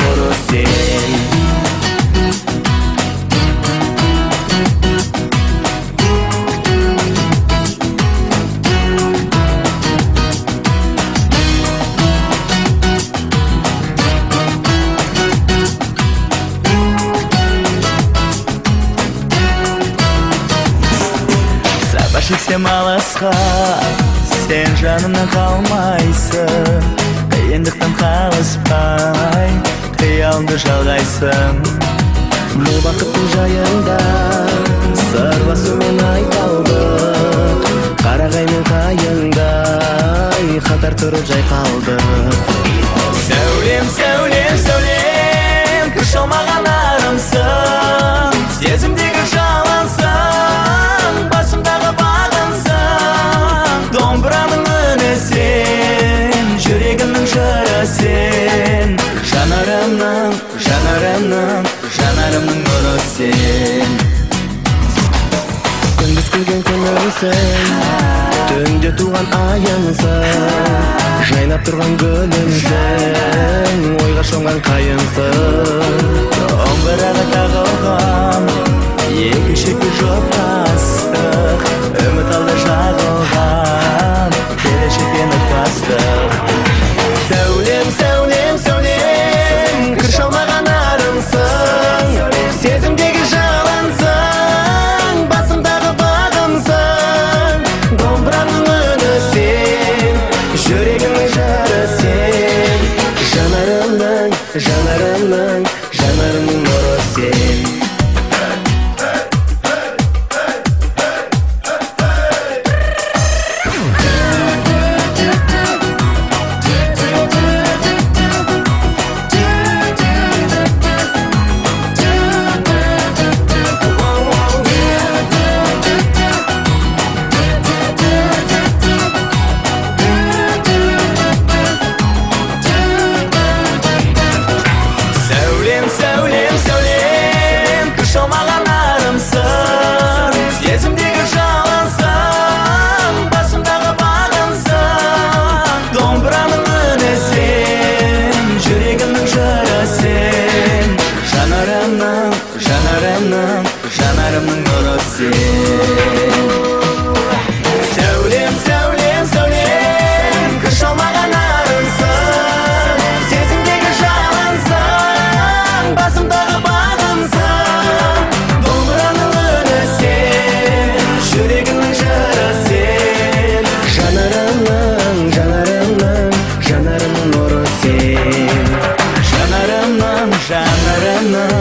нуру сен. Сен алысқа, сен жанымнан қалмайсың, қиындықтан қалыспай, қиялыңды жалғайсың. Бұл бақыттың жайында сырласумен айталдық, қарағай мен қайыңдай қатар тұрып жайқалдық. Сәулем, сәулем, сәулем, күш алмаған арымсың, сезімдегі жалансың, басымдағы домбыраның үні сен, жүрегімнің жыры сен. Жанарымның, жанарымның, жанарымның нұры сен. Күндіз күлген күнімсің, түнде туған айымсың, жайнап тұрған гүлімсің, ойға шомған қайыңсың. Домбыраға тағылған екі шекті жоқтастық, үміт алда жағылған келешекпен ұтпастық. Сәулем, сәулем, сәулем, кір шалмаған арымсың, сезімдегі жалансың, басымдағы бағымсың. Домбыраның үні сен, жүрегімнің жары сен. Жанарымның, жанарымның, жанарымның нұры сен. Сәулем, сәулем, күш алмаған арымсың, сезімдегі жалансың, басымдағы бағымсың. Домбыраның үні сен, жүрегімнің жыры сен. Жанарымның, жанарымның, жанарымның нұры сен. Сәулем, сәулем, сәулем, күш алмаған арымсың, сезімдегі жалансың, басымдағы бағымсың. Домбыраның үні сен, жүрегімнің жыры сен. Жанарымның, жанарымның, жанарымның нұры сен. Жанарымның, жанарымның,